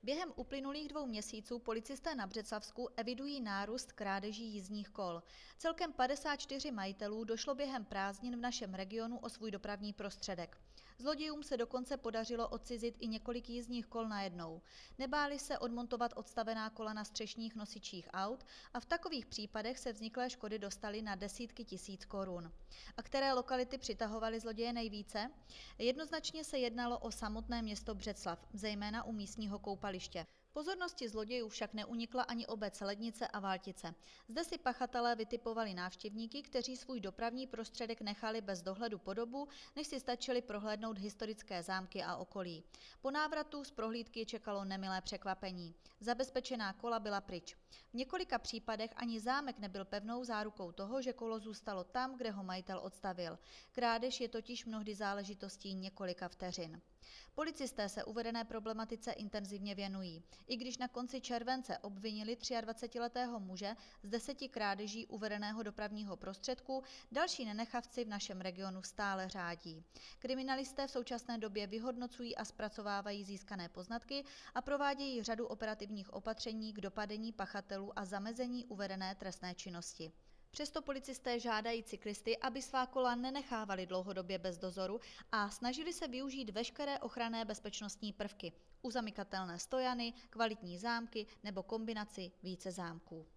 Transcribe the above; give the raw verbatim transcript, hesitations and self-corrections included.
Během uplynulých dvou měsíců policisté na Břeclavsku evidují nárůst krádeží jízdních kol. Celkem padesát čtyři majitelů došlo během prázdnin v našem regionu o svůj dopravní prostředek. Zlodějům se dokonce podařilo odcizit i několik jízdních kol najednou. Nebáli se odmontovat odstavená kola na střešních nosičích aut a v takových případech se vzniklé škody dostaly na desítky tisíc korun. A které lokality přitahovaly zloděje nejvíce? Jednoznačně se jednalo o samotné město Břeclav, zejména u místního koupaliště. Pozornosti zlodějů však neunikla ani obec Lednice a Valtice. Zde si pachatelé vytipovali návštěvníky, kteří svůj dopravní prostředek nechali bez dohledu po dobu, než si stačili prohlédnout historické zámky a okolí. Po návratu z prohlídky čekalo nemilé překvapení. Zabezpečená kola byla pryč. V několika případech ani zámek nebyl pevnou zárukou toho, že kolo zůstalo tam, kde ho majitel odstavil. Krádež je totiž mnohdy záležitostí několika vteřin. Policisté se uvedené problematice intenzivně věnují. I když na konci července obvinili dvacetiletého muže z deseti krádeží uvedeného dopravního prostředku, další nenechavci v našem regionu stále řádí. Kriminalisté v současné době vyhodnocují a zpracovávají získané poznatky a provádějí řadu operativních opatření k dopadení pachatelů a zamezení uvedené trestné činnosti. Přesto policisté žádají cyklisty, aby svá kola nenechávali dlouhodobě bez dozoru a snažili se využít veškeré ochranné bezpečnostní prvky, uzamykatelné stojany, kvalitní zámky nebo kombinaci více zámků.